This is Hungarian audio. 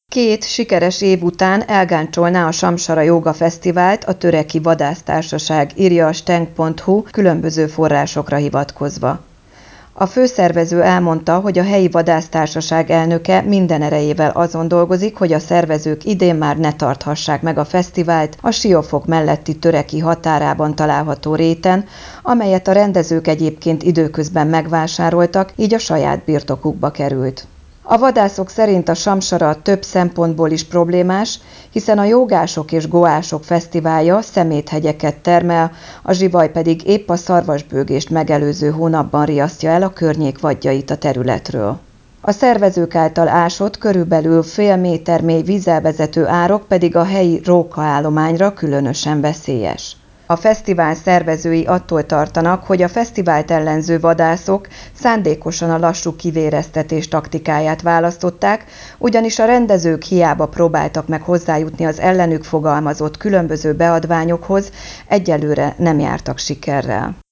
2 sikeres év után elgáncsolná a Samsara Jóga Fesztivált a Töreki Vadásztársaság, írja a steng.hu különböző forrásokra hivatkozva. A főszervező elmondta, hogy a helyi vadásztársaság elnöke minden erejével azon dolgozik, hogy a szervezők idén már ne tarthassák meg a fesztivált a Siófok melletti Töreki határában található réten, amelyet a rendezők egyébként időközben megvásároltak, így a saját birtokukba került. A vadászok szerint a Samsara több szempontból is problémás, hiszen a jógások és goások fesztiválja szeméthegyeket termel, a zsivaj pedig épp a szarvasbőgést megelőző hónapban riasztja el a környék vadjait a területről. A szervezők által ásott, körülbelül fél méter mély vízzel vezető árok pedig a helyi rókaállományra különösen veszélyes. A fesztivál szervezői attól tartanak, hogy a fesztivált ellenző vadászok szándékosan a lassú kivéreztetés taktikáját választották, ugyanis a rendezők hiába próbáltak meg hozzájutni az ellenük fogalmazott különböző beadványokhoz, egyelőre nem jártak sikerrel.